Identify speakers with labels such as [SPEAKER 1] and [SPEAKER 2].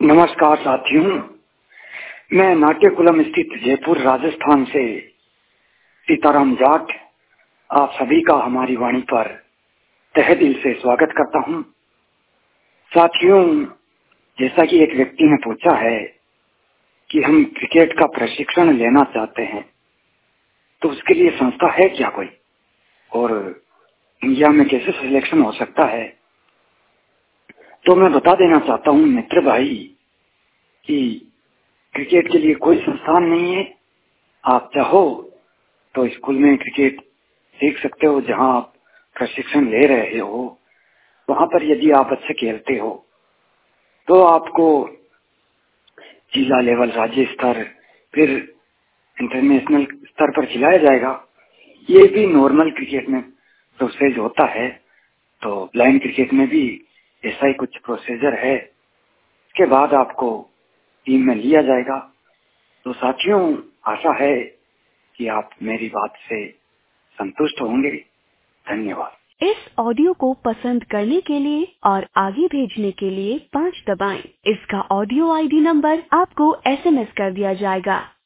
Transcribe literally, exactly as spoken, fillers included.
[SPEAKER 1] नमस्कार साथियों, मैं नाट्यकुलम स्थित जयपुर राजस्थान से सीताराम जाट आप सभी का हमारी वाणी पर तहे दिल से स्वागत करता हूं। साथियों, जैसा कि एक व्यक्ति ने पूछा है कि हम क्रिकेट का प्रशिक्षण लेना चाहते हैं, तो उसके लिए संस्था है क्या कोई, और इंडिया में कैसे सिलेक्शन हो सकता है। तो मैं बता देना चाहता हूं मित्र भाई कि क्रिकेट के लिए कोई संस्थान नहीं है। आप चाहो तो स्कूल में क्रिकेट सीख सकते हो, जहां आप प्रशिक्षण ले रहे हो वहां पर यदि आप अच्छे खेलते हो तो आपको जिला लेवल, राज्य स्तर, फिर इंटरनेशनल स्तर पर खिलाया जाएगा। ये भी नॉर्मल क्रिकेट में प्रोसेस होता है, तो ब्लाइंड क्रिकेट में भी ऐसा ही कुछ प्रोसीजर है। इसके बाद आपको टीम में लिया जाएगा। तो साथियों, आशा है कि आप मेरी बात से संतुष्ट होंगे। धन्यवाद।
[SPEAKER 2] इस ऑडियो को पसंद करने के लिए और आगे भेजने के लिए पाँच दबाएं। इसका ऑडियो आईडी नंबर आपको एसएमएस कर दिया जाएगा।